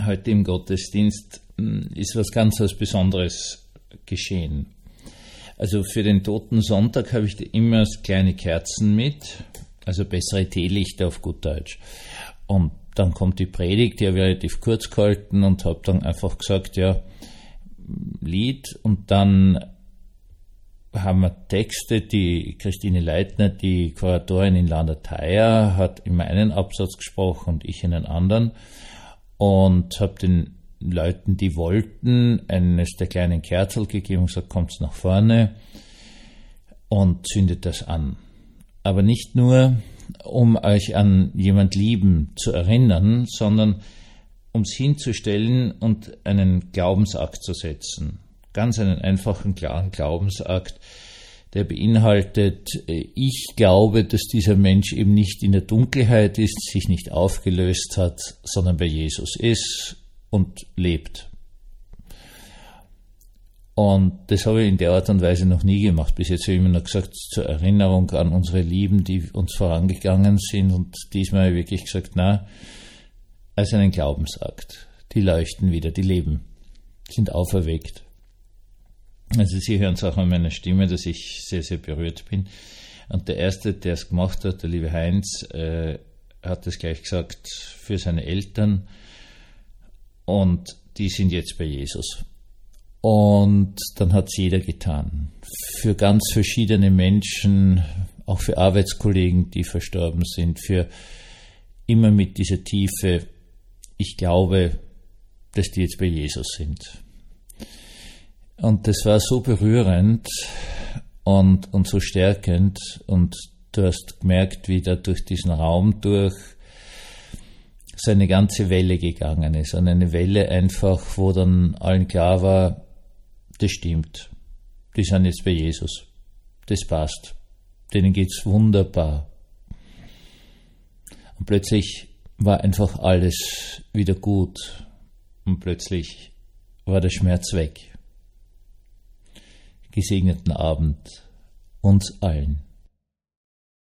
heute im Gottesdienst ist was ganz was Besonderes geschehen. Also für den Toten Sonntag habe ich immer kleine Kerzen mit, also bessere Teelichter auf gut Deutsch. Und dann kommt die Predigt, die habe ich relativ kurz gehalten und habe dann einfach gesagt, ja, Lied, und dann haben wir Texte, die Christine Leitner, die Kuratorin in Landertheier, hat immer einen Absatz gesprochen und ich einen anderen, und habe den Leuten, die wollten, eines der kleinen Kerzel gegeben und gesagt, kommt's nach vorne und zündet das an. Aber nicht nur, um euch an jemand Lieben zu erinnern, sondern um es hinzustellen und einen Glaubensakt zu setzen. Ganz einen einfachen, klaren Glaubensakt, der beinhaltet, ich glaube, dass dieser Mensch eben nicht in der Dunkelheit ist, sich nicht aufgelöst hat, sondern bei Jesus ist und lebt. Und das habe ich in der Art und Weise noch nie gemacht. Bis jetzt habe ich immer nur gesagt, zur Erinnerung an unsere Lieben, die uns vorangegangen sind. Und diesmal habe ich wirklich gesagt, als einen Glaubensakt. Die leuchten wieder, die leben, sind auferweckt. Also Sie hören es auch an meiner Stimme, dass ich sehr, sehr berührt bin. Und der Erste, der es gemacht hat, der liebe Heinz, hat es gleich gesagt für seine Eltern. Und die sind jetzt bei Jesus. Und dann hat es jeder getan. Für ganz verschiedene Menschen, auch für Arbeitskollegen, die verstorben sind, für immer mit dieser Tiefe, ich glaube, dass die jetzt bei Jesus sind. Und das war so berührend und so stärkend, und du hast gemerkt, wie da durch diesen Raum durch so eine ganze Welle gegangen ist. Und eine Welle einfach, wo dann allen klar war, das stimmt. Die sind jetzt bei Jesus. Das passt. Denen geht's wunderbar. Und plötzlich war einfach alles wieder gut. Und plötzlich war der Schmerz weg. Gesegneten Abend uns allen.